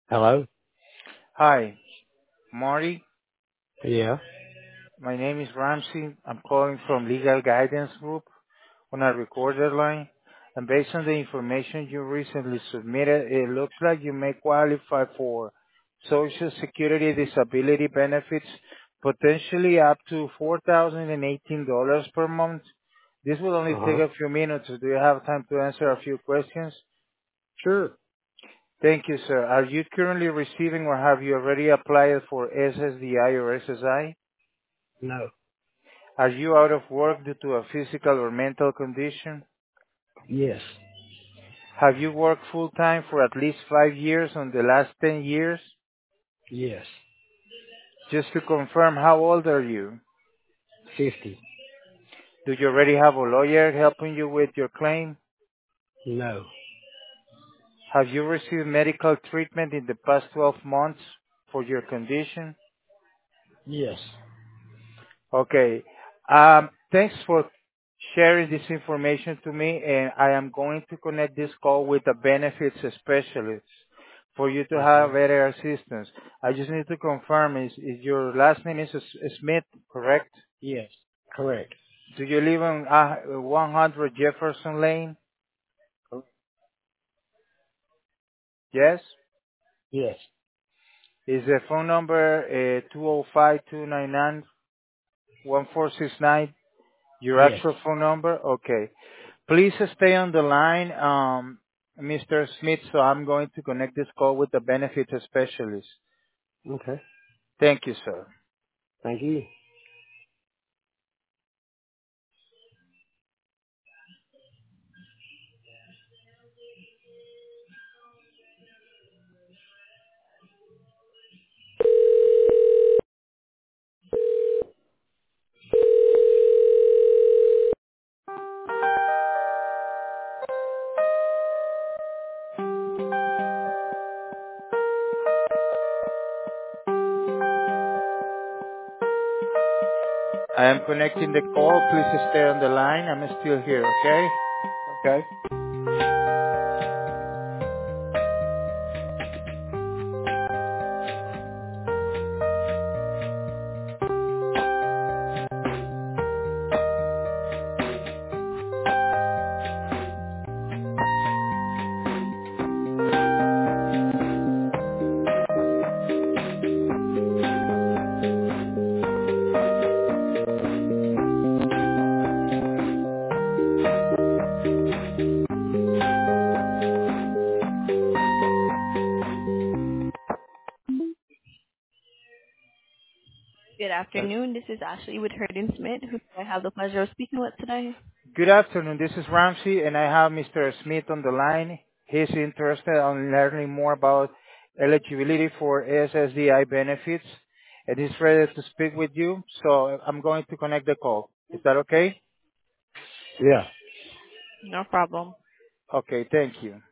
Hello? Hi, Marty. Yeah. My name is Ramsey. I'm calling from Legal Guidance Group on a recorded line. And based on the information you recently submitted, it looks like you may qualify for Social Security disability benefits, potentially up to $4,018 per month. This will only take Uh-huh. a few minutes. Do you have time to answer a few questions? Sure. Thank you, sir. Are you currently receiving or have you already applied for SSDI or SSI? No. Are you out of work due to a physical or mental condition? Yes. Have you worked full-time for at least 5 years on the last 10 years? Yes. Just to confirm, how old are you? 50. Do you already have a lawyer helping you with your claim? No. Have you received medical treatment in the past 12 months for your condition? Yes. Okay. Thanks for sharing this information to me, and I am going to connect this call with a benefits specialist for you to have Okay. better assistance. I just need to confirm, is your last name is Smith, correct? Yes. Correct. Do you live on 100 Jefferson Lane? Correct. Yes? Yes. Is the phone number 205 your Yes. actual phone number? Okay. Please stay on the line, Mr. Smith, so I'm going to connect this call with the benefits specialist. Okay. Thank you, sir. Thank you. I am connecting the call. Please stay on the line. I'm still here, okay? Okay. Good afternoon. This is Ashley with Herdin Smith, who I have the pleasure of speaking with today. Good afternoon. This is Ramsey, and I have Mr. Smith on the line. He's interested in learning more about eligibility for SSDI benefits, and he's ready to speak with you. So I'm going to connect the call. Is that okay? Yeah. No problem. Okay, thank you.